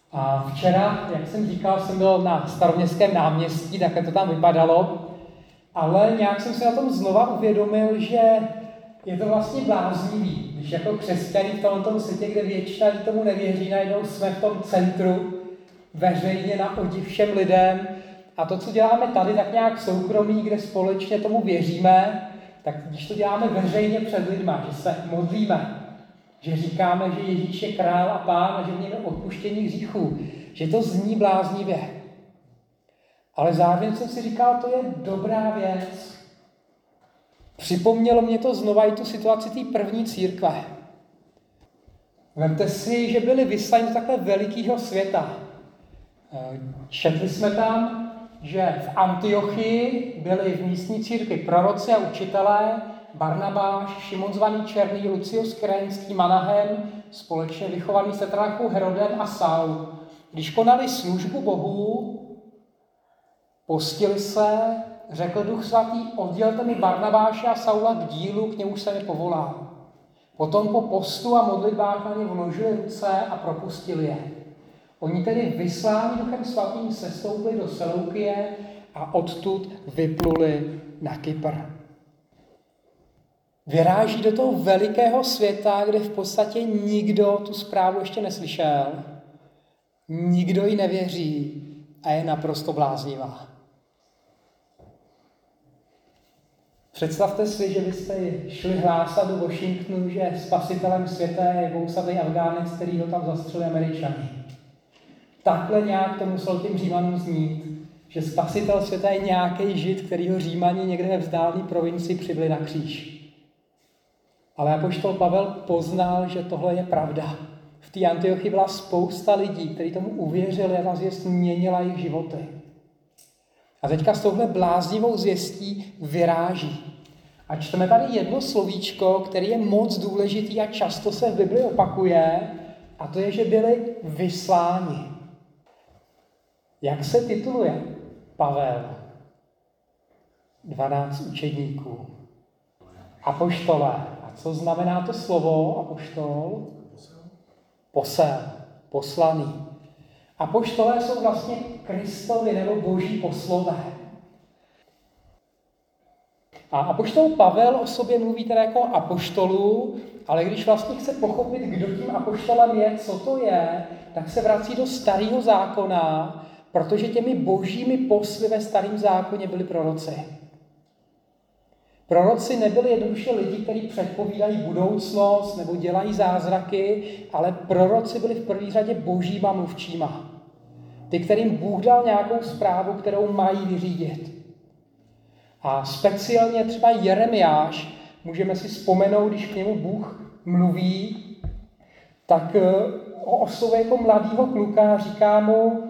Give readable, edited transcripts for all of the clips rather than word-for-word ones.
A včera, jak jsem říkal, jsem byl na Staroměstském náměstí, takhle to tam vypadalo, ale nějak jsem si na tom znova uvědomil, že je to vlastně bláznivý, když jako křesťané v tomto světě, kde většina tomu nevěří, najednou jsme v tom centru, veřejně na odiv všem lidem. A to, co děláme tady, tak nějak soukromí, kde společně tomu věříme, tak když to děláme veřejně před lidma, že se modlíme, že říkáme, že Ježíš je král a pán a že v něm je odpuštění hříchů, že to zní bláznivě. Ale zároveň jsem si říkal, to je dobrá věc. Připomnělo mě to znova i tu situaci té první církve. Vemte si, že byli vyslaní do takhle velikého světa. Četli jsme tam, že v Antiochii byli v místní církvi proroci a učitelé, Barnabáš, Šimon zvaný Černý, Lucius Kyrenský, Manahem, společně vychovaný Tetrarchou Herodem a Saul. Když konali službu Bohu, postili se, řekl Duch Svatý, oddělte mi Barnabáše a Saula k dílu, k němu jsem je povolal. Potom po postu a modlitbách na ně vložili ruce a propustili je. Oni tedy vysláni Duchem Svatým sestoupili do Seleukie a odtud vypluli na Kypr. Vyráží do toho velikého světa, kde v podstatě nikdo tu zprávu ještě neslyšel, nikdo ji nevěří a je naprosto bláznivá. Představte si, že byste šli hlásat do Washingtonu, že spasitelem světa je vousatý Afgánec, který ho tam zastřelili Američani. Takhle nějak to muselo těm Římanům znít, že spasitel světa je nějaký Žid, kterýho Římani někde ve vzdálené provincii přibili na kříž. Ale apoštol Pavel poznal, že tohle je pravda. V té Antiochii byla spousta lidí, kteří tomu uvěřili a ta zvěst měnila jejich životy. A teďka s touhle bláznivou zvěstí vyráží. A čteme tady jedno slovíčko, které je moc důležitý a často se v Bibli opakuje, a to je, že byli vysláni. Jak se tituluje Pavel? 12 učedníků. Apoštole. A co znamená to slovo apoštol? Posel, poslaný. Apoštolé jsou vlastně Kristovi nebo Boží poslové. A apoštol Pavel o sobě mluví teda jako apoštolu, ale když vlastně chce pochopit, kdo tím apoštolem je, co to je, tak se vrací do Starého zákona, protože těmi božími posly ve Starém zákoně byli proroci. Proroci nebyli jednoduše lidi, kteří předpovídají budoucnost nebo dělají zázraky, ale proroci byli v první řadě božíma mluvčíma. Ty, kterým Bůh dal nějakou zprávu, kterou mají vyřídit. A speciálně třeba Jeremiáš, můžeme si vzpomenout, když k němu Bůh mluví, tak o oslově jako mladýho kluka říká mu: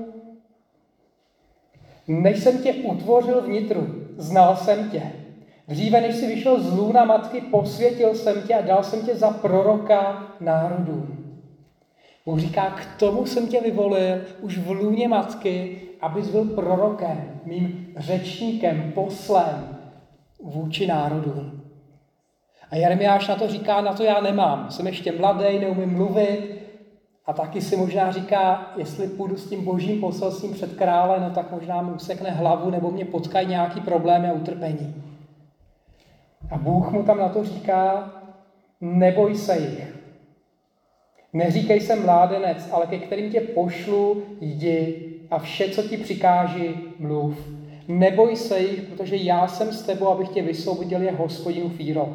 než jsem tě utvořil vnitru, znal jsem tě. Dříve, než jsi vyšel z lůna matky, posvětil jsem tě a dal jsem tě za proroka národům. Bůh říká, k tomu jsem tě vyvolil už v lůně matky, abys byl prorokem, mým řečníkem, poslem vůči národům. A Jeremiáš na to říká, na to já nemám. Jsem ještě mladý, neumím mluvit. A taky si možná říká, jestli půjdu s tím božím poselstvím před krále, no tak možná mu usekne hlavu nebo mě potkají nějaký problémy a utrpení. A Bůh mu tam na to říká, neboj se jich. Neříkej se mládenec, ale ke kterým tě pošlu, jdi a vše, co ti přikáži, mluv. Neboj se jich, protože já jsem s tebou, abych tě vysvobodil, je Hospodinův výrok.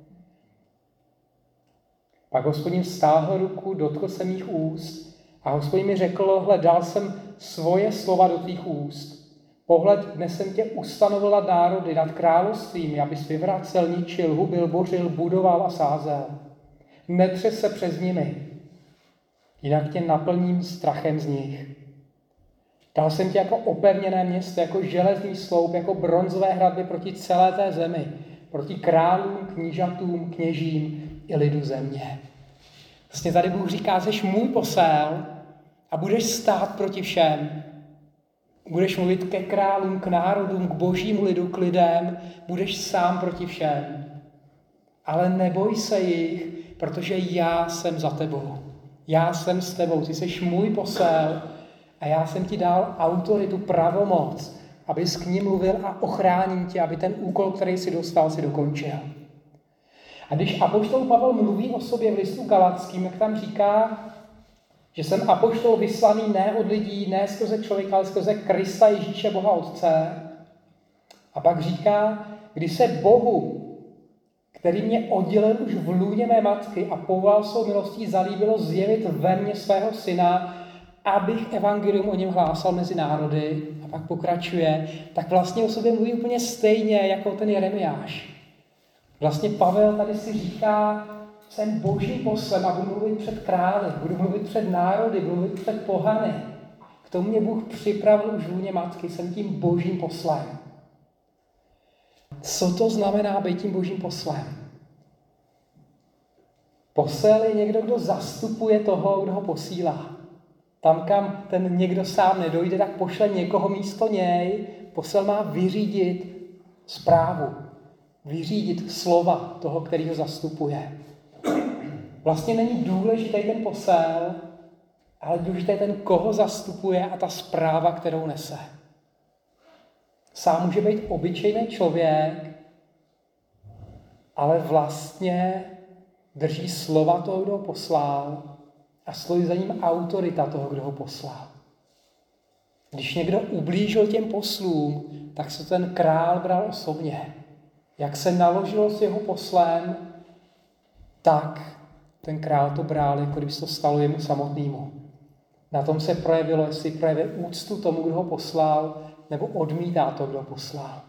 Pak Hospodin stáhl ruku, dotkl se mých úst a Hospodin mi řekl, hle, dal jsem svoje slova do tvých úst. Pohled, dnes jsem tě ustanovil nad národy, nad královstvím, abys vyvracel, ničil, hubil, bořil, budoval a sázel. Netřes se přes nimi, jinak tě naplním strachem z nich. Dal jsem tě jako opevněné město, jako železný sloup, jako bronzové hradby proti celé té zemi, proti králům, knížatům, kněžím i lidu země. Vlastně tady Bůh říká, jsi můj posel a budeš stát proti všem. Budeš mluvit ke králům, k národům, k božímu lidu, k lidem, budeš sám proti všem. Ale neboj se jich, protože já jsem za tebou. Já jsem s tebou, ty jsi můj posel a já jsem ti dal autoritu, pravomoc, abys k ním mluvil a ochráním tě, aby ten úkol, který si dostal, si dokončil. A když apoštol Pavel mluví o sobě v listu Galatským, jak tam říká, že jsem apoštol vyslaný ne od lidí, ne skrze člověka, ale skrze Krista Ježíše, Boha Otce. A pak říká, když se Bohu, který mě oddělil už v lůně mé matky a povolal svou milostí, zalíbilo zjevit ve mně svého syna, abych evangelium o něm hlásal mezi národy, a pak pokračuje, tak vlastně o sobě mluví úplně stejně jako ten Jeremiáš. Vlastně Pavel tady si říká, jsem božím poslem a budu mluvit před králi, budu mluvit před národy, budu mluvit před pohany. K tomu mě Bůh připravil už v lůně matky, jsem tím božím poslem. Co to znamená být tím božím poslem? Posel je někdo, kdo zastupuje toho, kdo ho posílá. Tam, kam ten někdo sám nedojde, tak pošle někoho místo něj. Posel má vyřídit zprávu, vyřídit slova toho, který ho zastupuje. Vlastně není důležitý ten posel, ale důležitý ten, koho zastupuje a ta zpráva, kterou nese. Sám může být obyčejný člověk, ale vlastně drží slova toho, kdo ho poslal a stojí za ním autorita toho, kdo ho poslal. Když někdo ublížil těm poslům, tak se ten král bral osobně. Jak se naložilo s jeho poslem, tak ten král to bral, jako kdyby se to stalo jemu samotnému. Na tom se projevilo, jestli projevil úctu tomu, kdo ho poslal, nebo odmítá to, kdo ho poslal.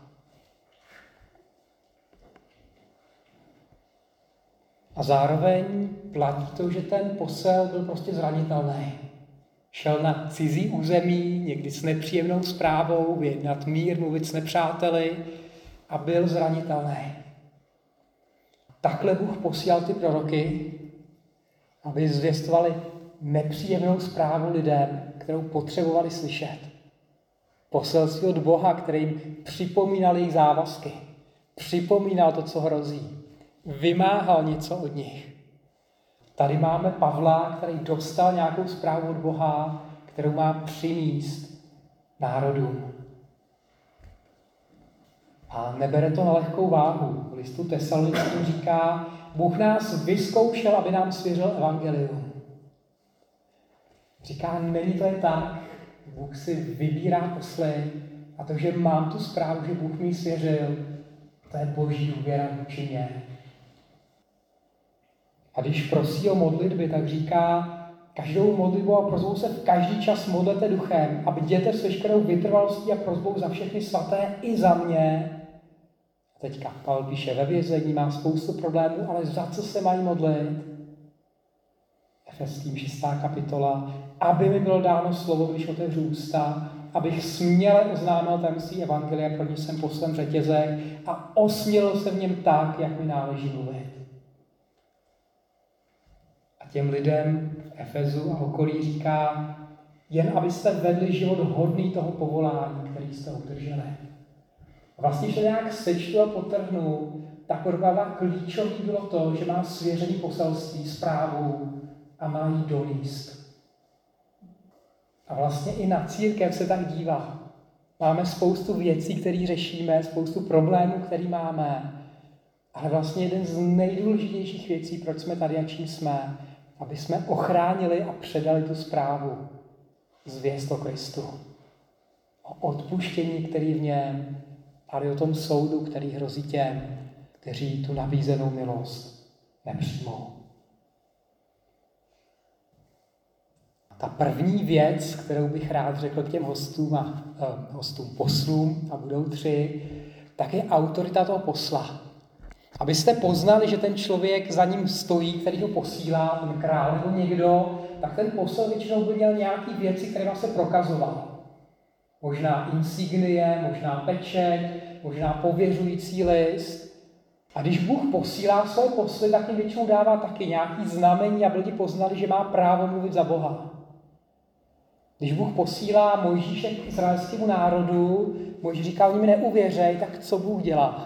A zároveň platí to, že ten posel byl prostě zranitelný. Šel na cizí území, někdy s nepříjemnou zprávou, vyjednat mír, mluvit s nepřáteli a byl zranitelný. Takhle Bůh posílal ty proroky, aby zvěstovali nepříjemnou zprávu lidem, kterou potřebovali slyšet. Poselství od Boha, který jim připomínal jejich závazky, připomínal to, co hrozí, vymáhal něco od nich. Tady máme Pavla, který dostal nějakou zprávu od Boha, kterou má přinést národům. A nebere to na lehkou váhu. V listu Tesalonickým říká, Bůh nás vyzkoušel, aby nám svěřil evangelium. Říká, není to jen tak, Bůh si vybírá posly a to, že mám tu zprávu, že Bůh mi svěřil, to je boží důvěra vůči mě. A když prosí o modlitby, tak říká, každou modlitbu a prosbou se v každý čas modlete duchem a bděte s veškerou vytrvalostí a prosbou za všechny svaté i za mě. A teďka Pavel píše ve vězení, má spoustu problémů, ale za co se mají modlit? Efeským 6. kapitola. Aby mi bylo dáno slovo, když otevřu ústa, abych směle oznámil tajemství evangelia, pro něž jsem poslem řetězek a osmělil se v něm tak, jak mi náleží mluvit. A těm lidem v Efezu a okolí říká, jen abyste vedli život hodný toho povolání, který jste obdrželi. A vlastně, že nějak sečtu a potrhnu, tak pro klíčový bylo to, že má svěřený poselství, zprávu a má jí donést. A vlastně i na církev se tak dívá. Máme spoustu věcí, které řešíme, spoustu problémů, které máme. Ale vlastně jeden z nejdůležitějších věcí, proč jsme tady a čím jsme, aby jsme ochránili a předali tu zprávu, zvěst o Kristu. O odpuštění, který v něm, ale o tom soudu, který hrozí těm, kteří tu nabízenou milost nepřijmou. Ta první věc, kterou bych rád řekl k těm hostům poslům, a budou 3, tak je autorita toho posla. Abyste poznali, že ten člověk za ním stojí, který ho posílá, ten král nebo někdo, tak ten posel většinou by měl nějaké věci, které se prokazoval. Možná insignie, možná pečeť, možná pověřující list. A když Bůh posílá své posly, tak jim většinou dává taky nějaké znamení, aby lidi poznali, že má právo mluvit za Boha. Když Bůh posílá Mojžíše k izraelskému národu, Mojžíš říká, oni mi neuvěřej, tak co Bůh dělá?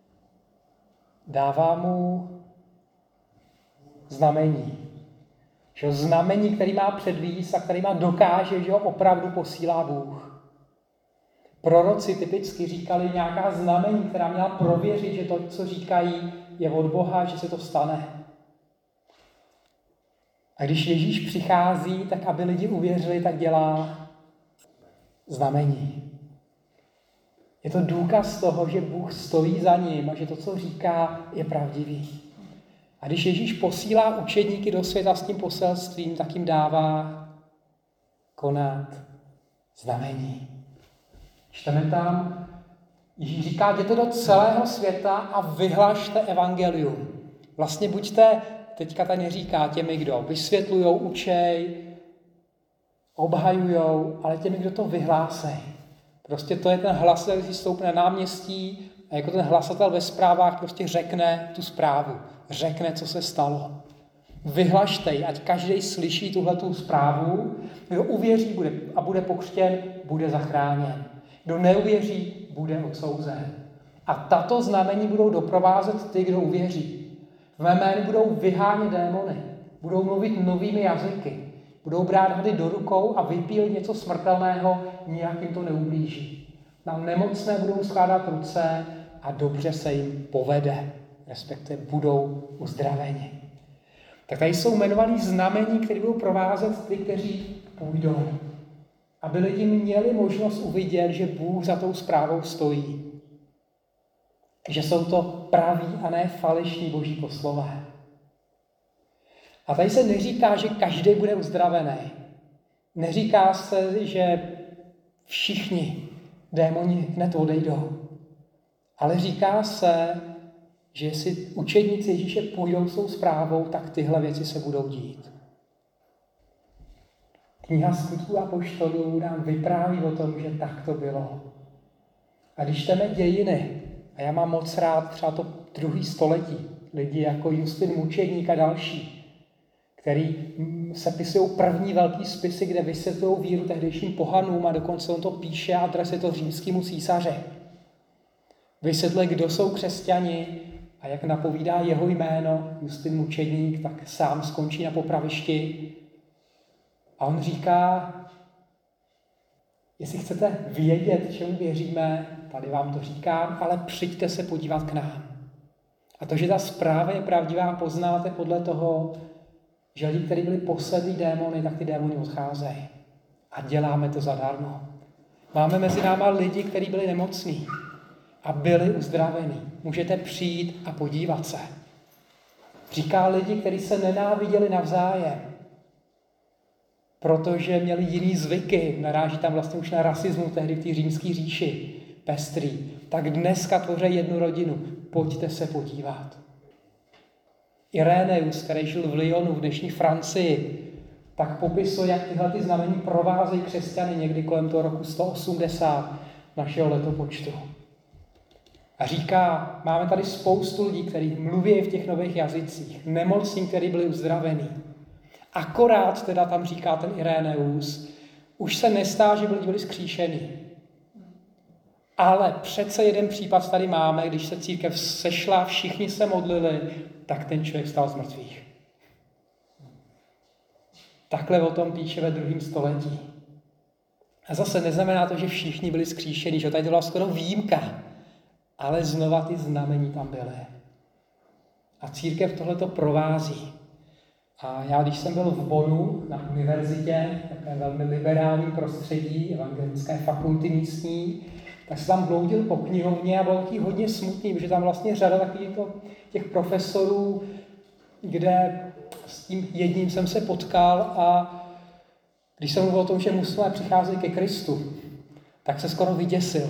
Dává mu znamení. Že znamení, který má předvíst a který má dokáže, že ho opravdu posílá Bůh. Proroci typicky říkali nějaká znamení, která měla prověřit, že to, co říkají, je od Boha, že se to stane. A když Ježíš přichází, tak aby lidi uvěřili, tak dělá znamení. Je to důkaz toho, že Bůh stojí za ním a že to, co říká, je pravdivý. A když Ježíš posílá učedníky do světa s tím poselstvím, tak jim dává konat znamení. Čteme tam, Ježíš říká, jděte do celého světa a vyhlašte evangelium. Vlastně buďte, teďka tady neříká těmi, kdo vysvětlujou, učej, obhajujou, ale těmi, kdo to vyhlásej. Prostě to je ten hlasatel, který stoupne na náměstí a jako ten hlasatel ve zprávách prostě řekne tu zprávu. Řekne, co se stalo. Vyhlašte ji, ať každý slyší tuhletu zprávu. Kdo uvěří a bude pokřtěn, bude zachráněn. Kdo neuvěří, bude odsouzen. A tato znamení budou doprovázet ty, kdo uvěří. V mé jménu budou vyhánět démony, budou mluvit novými jazyky, budou brát hady do rukou a vypílit něco smrtelného, nijak jim to neublíží. Na nemocné budou skládat ruce a dobře se jim povede, respektive budou uzdraveni. Tak tady jsou jmenovaný znamení, které budou provázet ty, kteří půjdou. Aby lidi měli možnost uvidět, že Bůh za tou zprávou stojí. Že jsou to praví a ne falešní boží poslové. A tady se neříká, že každý bude uzdravený. Neříká se, že všichni démoni hned odejdou. Ale říká se, že jestli učedníci Ježíše půjdou s tou zprávou, tak tyhle věci se budou dít. Kniha Skutků apoštolů nám vypráví o tom, že tak to bylo. A když čteme dějiny, a já mám moc rád třeba to 2. století, lidi jako Justin Mučedník a další, který sepisují první velký spisy, kde vysvětlují víru tehdejším pohanům a dokonce on to píše a adresuje to římskému císaři. Vysvětluje, kdo jsou křesťani a jak napovídá jeho jméno, Justin Mučedník, tak sám skončí na popravišti. A on říká, jestli chcete vědět, čemu věříme, tady vám to říkám, ale přijďte se podívat k nám. A to, že ta zpráva je pravdivá, poznáte podle toho, že lidi, kteří byli posedlí démony, tak ty démony odcházejí. A děláme to zadarmo. Máme mezi náma lidi, kteří byli nemocní a byli uzdravení. Můžete přijít a podívat se. Říká lidi, kteří se nenáviděli navzájem, protože měli jiný zvyky, naráží tam vlastně už na rasismu tehdy v té římské říši, pestrý, tak dneska tvoří jednu rodinu. Pojďte se podívat. Ireneus, který žil v Lyonu v dnešní Francii, tak popisuje, jak tyhle ty znamení provázejí křesťany někdy kolem toho roku 180 našeho letopočtu. A říká, máme tady spoustu lidí, kteří mluví v těch nových jazycích, nemocní, kteří byli uzdravení. Akorát teda tam říká ten Ireneus, už se nestá, že lidi byli zkříšení. Ale přece jeden případ tady máme, když se církev sešla, všichni se modlili, tak ten člověk stal z mrtvých. Takhle o tom píše ve 2. století. A zase neznamená to, že všichni byli zkříšení, že tady to byla skoro výjimka. Ale znova ty znamení tam byly. A církev tohleto provází. A já, když jsem byl v Bonnu na univerzitě, také velmi liberální prostředí, evangelické fakulty místní, tak jsem tam bloudil po knihovně a byl taky hodně smutný, protože tam vlastně řada takových těch profesorů, kde s tím jedním jsem se potkal a když jsem mluvil o tom, že muslimé přicházejí ke Kristu, tak se skoro vyděsil.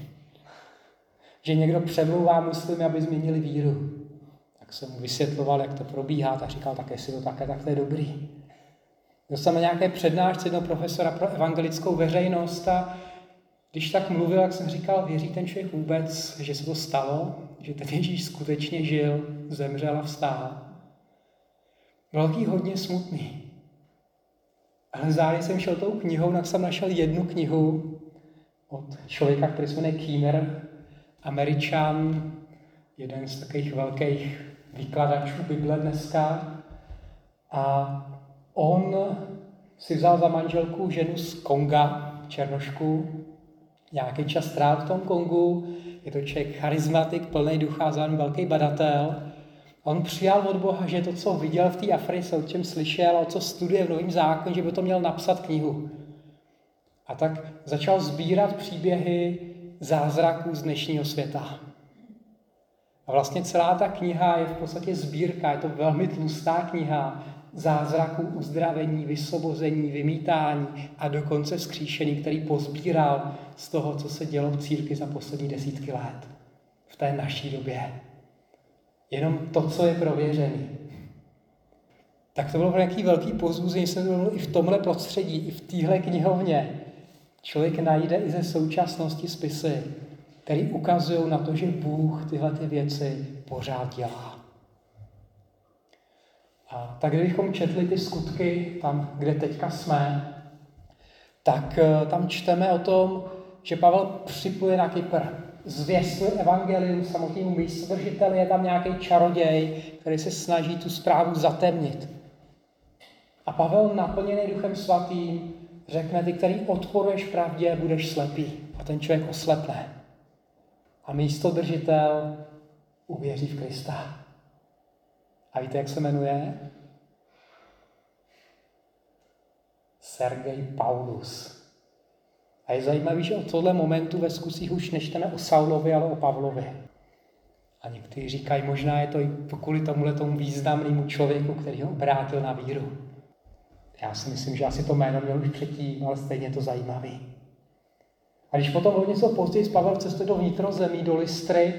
Že někdo přemlouvá muslimy, aby změnili víru. Tak jsem mu vysvětloval, jak to probíhá, tak říkal, tak jestli to také, tak to je dobrý. Byl jsem na nějaké přednášce jednoho profesora pro evangelickou veřejnost a když tak mluvil, jak jsem říkal, věří ten člověk vůbec, že se to stalo, že ten Ježíš skutečně žil, zemřel a vstál. Byl taky hodně smutný. Ale zároveň jsem šel tou knihou, tak jsem našel jednu knihu od člověka, který se jmenuje Keener, Američan, jeden z takových velkých výkladačů Bible dneska. A On si vzal za manželku ženu z Konga, Černošku, nějaký čas strávil v tom Kongu, je to člověk charismatik, plný ducha, zároveň velký badatel. On přijal od Boha, že to, co viděl v té Africe, o čem slyšel, o co studuje v Novém zákoně, že by to měl napsat knihu. A tak začal sbírat příběhy zázraků z dnešního světa. A vlastně celá ta kniha je v podstatě sbírka, je to velmi tlustá kniha zázraků, uzdravení, vysvobození, vymítání a dokonce vzkříšení, který pozbíral z toho, co se dělo v církvi za poslední desítky let. V té naší době. Jenom to, co je prověřený. Tak to bylo nějaký velký pozbuzení, jsem to i v tomhle prostředí, i v téhle knihovně. Člověk najde i ze současnosti spisy, které ukazují na to, že Bůh tyhle ty věci pořád dělá. A tak kdybychom četli ty skutky tam, kde teďka jsme, tak tam čteme o tom, že Pavel připluje na Kypr, zvěstuje evangelium samotnému místodržiteli, je tam nějaký čaroděj, který se snaží tu zprávu zatemnit. A Pavel, naplněný Duchem Svatým, řekne, ty, který odporuješ pravdě, budeš slepý. A ten člověk oslepne. A místodržitel uvěří v Krista. A víte, jak se jmenuje? Sergej Paulus. A je zajímavé, že od tohle momentu ve zkusích už nečteme o Saulovi, ale o Pavlovi. A někteří říkají, možná je to i kvůli tomu významnému člověku, který ho obrátil na víru. Já si myslím, že asi to jméno měl už předtím, ale stejně je to zajímavý. A když potom o něco později Pavel cestuje do vnitrozemí, do Lystry,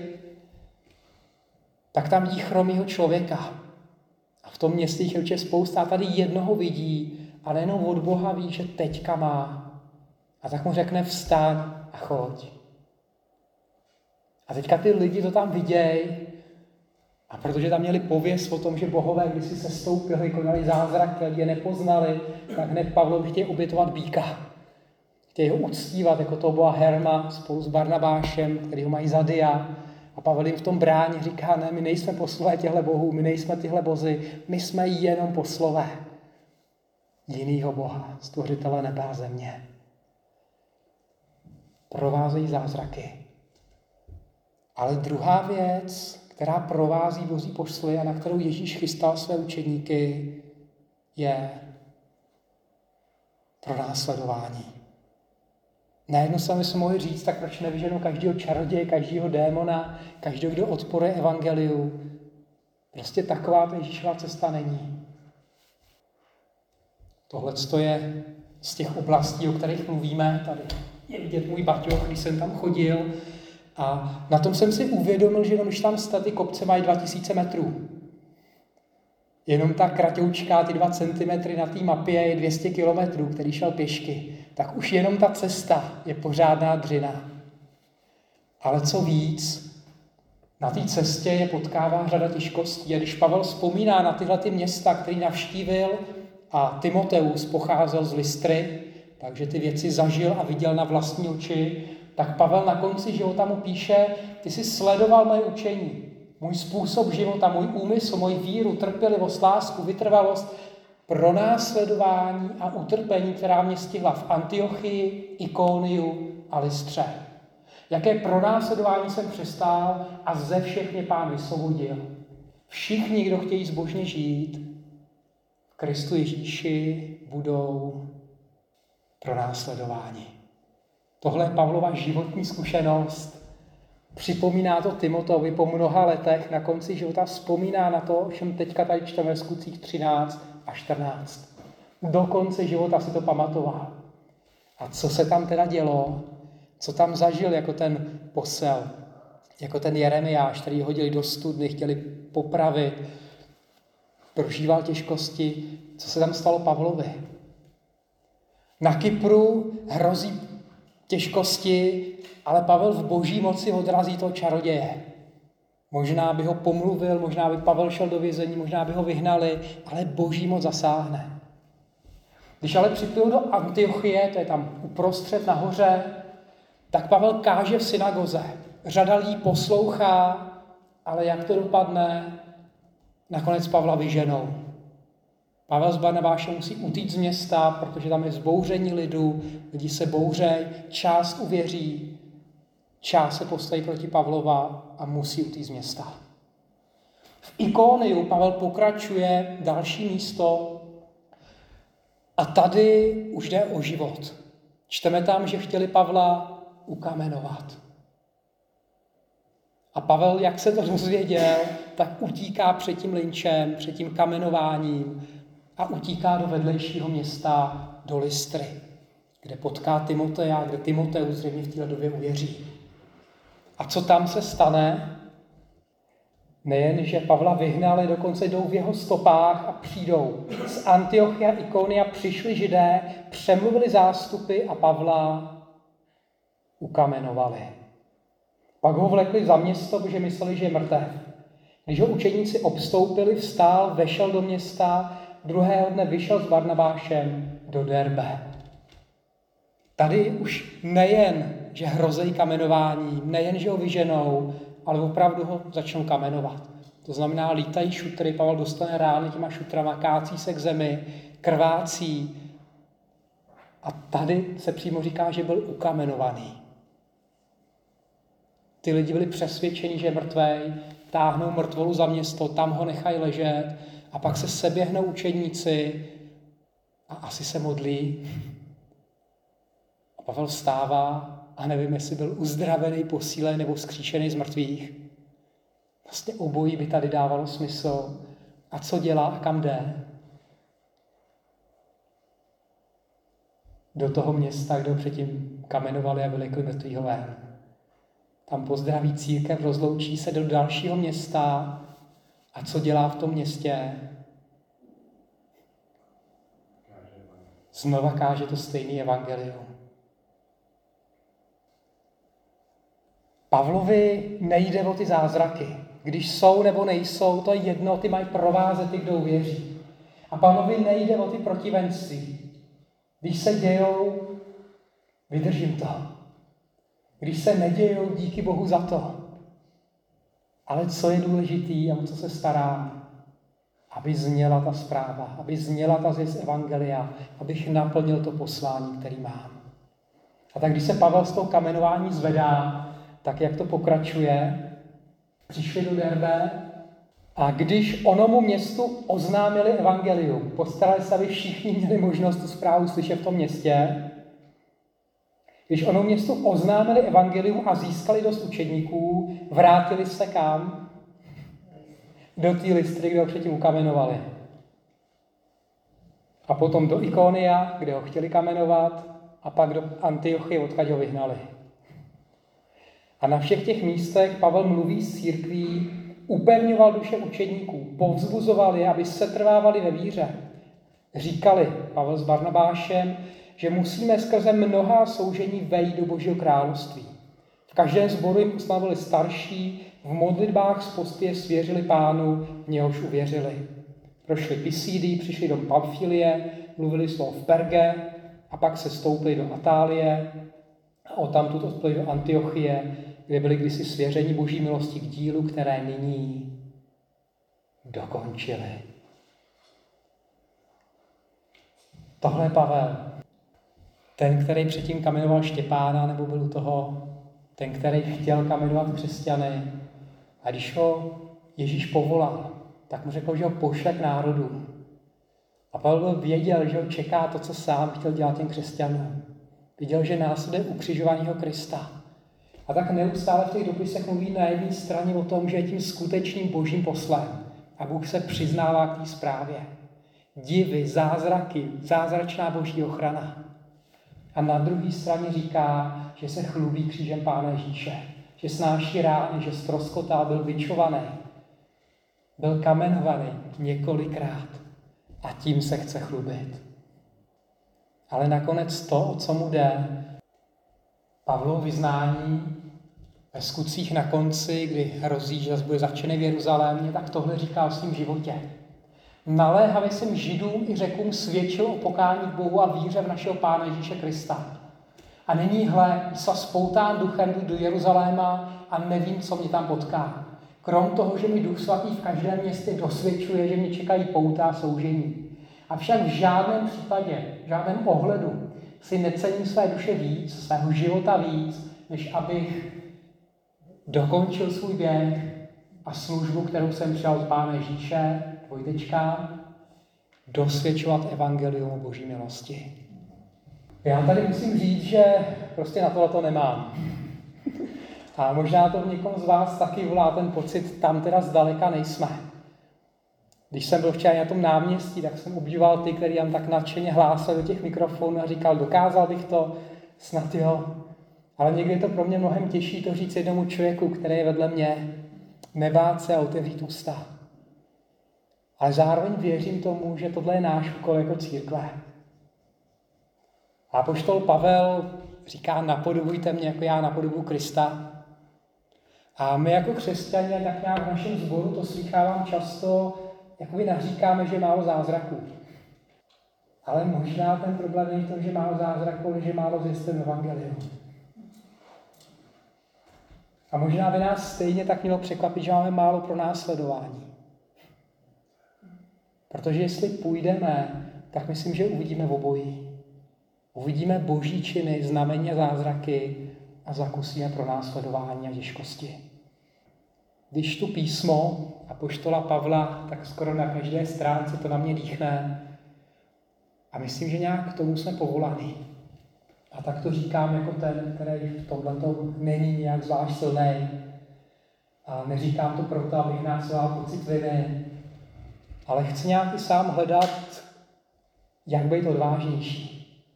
tak tam vidí chromýho člověka. A v tom městě jich je spousta a tady jednoho vidí a nejenom od Boha ví, že teďka má. A tak mu řekne vstaň a choď. A teďka ty lidi to tam vidějí a protože tam měli pověst o tom, že bohové kdysi se stoupili, konali zázraky, lidi je nepoznali, tak hned Pavlovi chtějí obětovat býka. Chtějí ho uctívat jako toho boha Herma spolu s Barnabášem, který ho mají za dia. A Pavel jim v tom brání říká, ne, my nejsme poslové těchto bohů, my nejsme tyhle bozy, my jsme jenom poslové jinýho boha, stvořitele nebe a země. Provázejí zázraky. Ale druhá věc, která provází boží pošly a na kterou Ježíš chystal své učedníky, je pronásledování. Najednou sami jsme mohli říct, tak proč nevyženou každého čaroděje, každého démona, každého, kdo odporuje evangeliu. Prostě taková ta Ježíšova cesta není. Tohle je z těch oblastí, o kterých mluvíme. Tady je vidět můj baťoch, když jsem tam chodil. A na tom jsem si uvědomil, že když tam ty kopce mají 2000 metrů. Jenom ta kratoučká, ty 2 centimetry na té mapě je 200 kilometrů, který šel pěšky. Tak už jenom ta cesta je pořádná dřina. Ale co víc, na té cestě je potkává řada těžkostí. A když Pavel vzpomíná na tyhle ty města, který navštívil, a Timoteus pocházel z Lystry, takže ty věci zažil a viděl na vlastní oči, tak Pavel na konci života mu píše, ty jsi sledoval moje učení, můj způsob života, můj úmysl, moji víru, trpělivost, lásku, vytrvalost, pronásledování a utrpení, která mě stihla v Antiochii, Ikoniu a Lystře. Jaké pronásledování jsem přestál a ze všech mě Pán vysvobodil. Všichni, kdo chtějí zbožně žít, v Kristu Ježíši budou pronásledováni. Tohle je Pavlova životní zkušenost. Připomíná to Timoteovi po mnoha letech, na konci života vzpomíná na to, o čem teďka tady čteme v Skutcích 13 a 14. Do konce života si to pamatoval. A co se tam teda dělo? Co tam zažil jako ten posel? Jako ten Jeremiáš, který hodili do studny, chtěli popravit, prožíval těžkosti. Co se tam stalo Pavlovi? Na Kypru hrozí těžkosti, ale Pavel v boží moci odrazí toho čaroděje. Možná by ho pomluvil, možná by Pavel šel do vězení, možná by ho vyhnali, ale boží moc zasáhne. Když ale připlul do Antiochie, to je tam uprostřed nahoře, tak Pavel káže v synagoze. Řada lidí poslouchá, ale jak to dopadne, nakonec Pavla vyženou. Pavel s Barnabášem musí utíct z města, protože tam je vzbouření lidu, lidi se bouřejí, část uvěří, část se postaví proti Pavlova a musí utíct z města. V Ikoniu Pavel pokračuje další místo a tady už jde o život. Čteme tam, že chtěli Pavla ukamenovat. A Pavel, jak se to dozvěděl, tak utíká před tím lynčem, před tím kamenováním a utíká do vedlejšího města, do Lystry, kde potká Timoteja, kde Timoteus zřejmě v této době uvěří. A co tam se stane? Nejen, že Pavla vyhnali, dokonce jdou v jeho stopách a přijdou. Z Antiochia a Ikonia přišli Židé, přemluvili zástupy a Pavla ukamenovali. Pak ho vlekli za město, protože mysleli, že je mrtev. Když ho učedníci obstoupili, vstál, vešel do města, druhého dne vyšel s Barnabášem do Derbe. Tady už nejen, že hrozí kamenování, nejen, že ho vyženou, ale opravdu ho začnou kamenovat. To znamená, lítají šutry, Pavel dostane rány těma šutrama, kácí se k zemi, krvácí. A tady se přímo říká, že byl ukamenovaný. Ty lidi byli přesvědčeni, že je mrtvej, táhnou mrtvolu za město, tam ho nechají ležet a pak se seběhnou učedníci a asi se modlí. A Pavel vstává a nevím, jestli byl uzdravený, posílený nebo vzkříšený z mrtvých. Vlastně obojí by tady dávalo smysl. A co dělá a kam jde? Do toho města, kde ho předtím kamenovali a vylekli mrtvýho ven. Tam pozdraví církev, rozloučí se do dalšího města. A co dělá v tom městě? Znova káže to stejný evangelium. Pavlovi nejde o ty zázraky. Když jsou nebo nejsou, to je jedno, ty mají provázet ty, kdo uvěří. A Pavlovi nejde o ty protivenství. Když se dějou, vydržím to. Když se nedějou, díky Bohu za to. Ale co je důležitý a o co se stará? Aby zněla ta zpráva, aby zněla ta zvěst evangelia, abych naplnil to poslání, který mám. A tak když se Pavel z toho kamenování zvedá, tak jak to pokračuje, přišli do Derbe a když onomu městu oznámili evangelium, postarali se, aby všichni měli možnost tu zprávu slyšet v tom městě, když onomu městu oznámili evangelium a získali dost učedníků, vrátili se kam? Do té Lystry, kde ho předtím ukamenovali. A potom do Ikonia, kde ho chtěli kamenovat, a pak do Antiochy, odkud ho vyhnali. A na všech těch místech Pavel mluví s církví, upevňoval duše učedníků, povzbuzoval je, aby setrvávali ve víře. Říkali Pavel s Barnabášem, že musíme skrze mnohá soužení vejít do Božího království. V každém sboru jim ustanovili starší, v modlitbách z posty svěřili Pánu, v něhož uvěřili. Prošli Pisídii, přišli do Pamfilie, mluvili slovo v Perge a pak se stoupili do Atálie a odtamtud odpluli do Antiochie, kde byli kdysi svěření Boží milosti k dílu, které nyní dokončili. Tohle je Pavel. Ten, který předtím kamenoval Štěpána, nebo byl u toho, ten, který chtěl kamenovat křesťany. A když ho Ježíš povolal, tak mu řekl, že ho pošle k národu. A Pavel věděl, že ho čeká to, co sám chtěl dělat těm křesťanům. Viděl, že následuje ukřižovaného Krista. A tak neustále v těch dopisech mluví na jedné straně o tom, že je tím skutečným božím poslem. A Bůh se přiznává k té zprávě. Divy, zázraky, zázračná boží ochrana. A na druhé straně říká, že se chlubí křížem Pána Ježíše. Že snáší rány, že ztroskotal, byl bičovaný. Byl kamenovaný několikrát. A tím se chce chlubit. Ale nakonec to, o co mu jde, Pavlovo vyznání ve skutcích na konci, kdy hrozí, že bude zatčený v Jeruzalémě, tak tohle říká o svém životě. Naléhavě jsem Židům i Řekům svědčil o pokání k Bohu a víře v našeho Pána Ježíše Krista. A nyní hle, jsem spoután duchem, jdu do Jeruzaléma a nevím, co mě tam potká. Krom toho, že mi Duch Svatý v každém městě dosvědčuje, že mě čekají pouta a soužení. Avšak v žádném případě, v žádném ohledu si necením své duše víc, svého života víc, než abych dokončil svůj běh a službu, kterou jsem přijal od Pána Ježíše, dosvědčovat evangelium o Boží milosti. Já tady musím říct, že prostě na tohle to nemám. A možná to v někom z vás taky volá ten pocit, tam teda zdaleka nejsme. Když jsem byl včera na tom náměstí, tak jsem obdivoval ty, kteří tam tak nadšeně hlásali do těch mikrofonů a říkal, dokázal bych to, snad jo. Ale někdy je to pro mě mnohem těžší to říct jednomu člověku, který je vedle mě, nebát se a otevřít ústa. Ale zároveň věřím tomu, že tohle je náš úkol jako církve. A apoštol Pavel říká, napodobujte mě, jako já napodobuju Krista. A my jako křesťané, tak nějak v našem sboru to slýchávám často, jakoby naříkáme, že je málo zázraků. Ale možná ten problém není v tom, že málo zázraků, ale že málo zjistem evangelium. A možná by nás stejně tak mělo překvapit, že máme málo pronásledování. Protože jestli půjdeme, tak myslím, že uvidíme obojí. Uvidíme boží činy, znamení a zázraky a zakusíme pronásledování a těžkosti. Když tu písmo apoštola Pavla, tak skoro na každé stránce to na mě dýchne. A myslím, že nějak k tomu jsme povolaný. A tak to říkám jako ten, který v tomhletom není nějak zvlášť silný. A neříkám to proto, abych nás dal pocit viny, ale chci nějak i sám hledat, jak být odvážnější.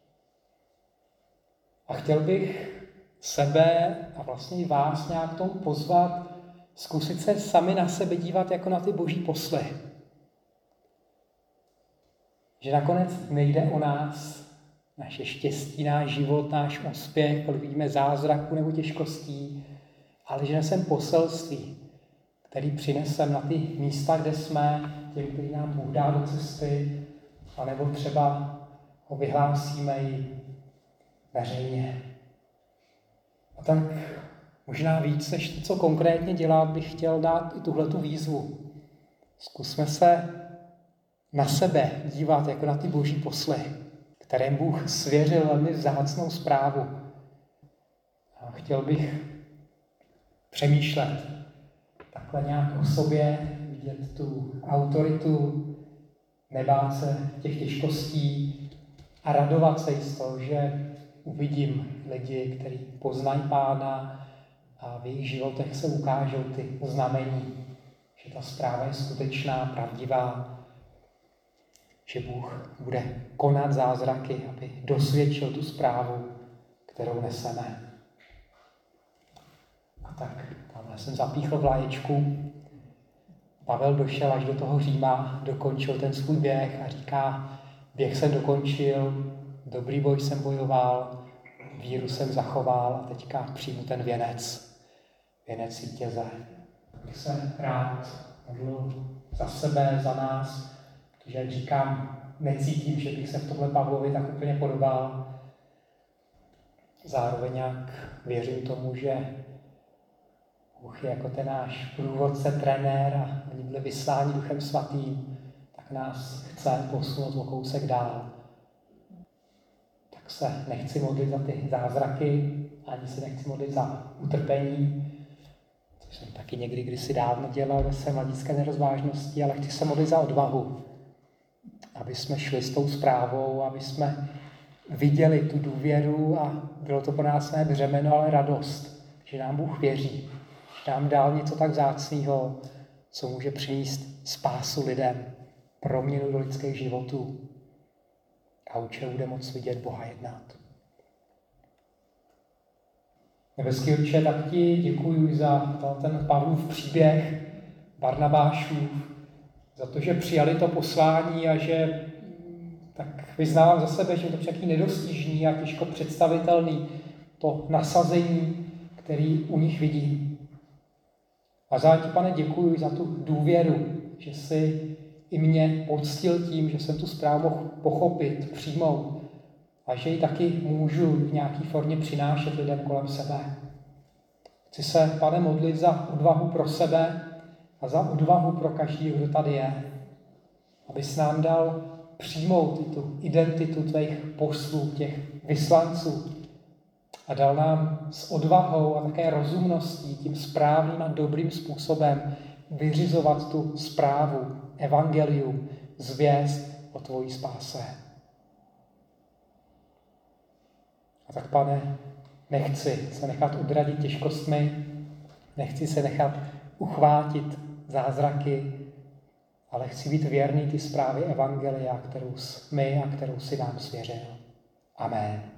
A chtěl bych sebe a vlastně i vás nějak tomu pozvat, zkusit se sami na sebe dívat jako na ty boží posly. Že nakonec nejde o nás, naše štěstí, náš život, náš úspěch, kolik vidíme zázraků nebo těžkostí, ale že nesem poselství, který přinesem na ty místa, kde jsme, těm, který nám Bůh dá do cesty, anebo třeba ho vyhlásíme i veřejně. A tak možná víc, než to, co konkrétně dělat, bych chtěl dát i tuhletu výzvu. Zkusme se na sebe dívat jako na ty boží posly, kterým Bůh svěřil velmi vzácnou zprávu. A chtěl bych přemýšlet takhle nějak o sobě, vidět tu autoritu, nebát se těch těžkostí a radovat se z toho, že uvidím lidi, kteří poznají Pána a v jejich životech se ukážou ty znamení, že ta zpráva je skutečná, pravdivá, že Bůh bude konat zázraky, aby dosvědčil tu zprávu, kterou neseme. A tak tamhle jsem zapíchl vlaječku. Pavel došel až do toho Říma, dokončil ten svůj běh a říká, běh jsem dokončil, dobrý boj jsem bojoval, víru jsem zachoval a teďka přijmu ten věnec vítěze. Bych se rád modlil za sebe, za nás, protože jak říkám, necítím, že bych se v tomhle Pavlovi tak úplně podobal. Zároveň nějak věřím tomu, že Bůh je jako ten náš průvodce, trenér a oni byli vysláni Duchem Svatým, tak nás chce posunout o kousek dál. Tak se nechci modlit za ty zázraky, ani se nechci modlit za utrpení, což jsem taky někdy kdysi dávno dělal ve své mladícké nerozvážnosti, ale chci se modlit za odvahu, aby jsme šli s tou zprávou, aby jsme viděli tu důvěru a bylo to pro nás ne břemeno, ale radost, že nám Bůh věří, že nám dal něco tak vzácného, co může přinést spásu lidem, proměnu do lidských životů a určitě bude moct vidět Boha jednat. Nebeský Otče, tak ti děkuji za ten Pavlův příběh, Barnabášův, za to, že přijali to poslání a že tak vyznávám za sebe, že je to všaký nedostižný a těžko představitelný to nasazení, který u nich vidím. A zároveň ti, Pane, děkuji za tu důvěru, že jsi i mě poctil tím, že jsem tu zprávu mohl pochopit, přijmout a že ji taky můžu v nějaké formě přinášet lidem kolem sebe. Chci se, Pane, modlit za odvahu pro sebe a za odvahu pro každého, kdo tady je. Abys nám dal přijmout i tu identitu tvých poslů, těch vyslanců. A dal nám s odvahou a také rozumností tím správným a dobrým způsobem vyřizovat tu zprávu, evangelium, zvěst o tvojí spáse. A tak, Pane, nechci se nechat odradit těžkostmi, nechci se nechat uchvátit zázraky, ale chci být věrný ty zprávy evangelia, kterou jsi mi a kterou si nám svěřil. Amen.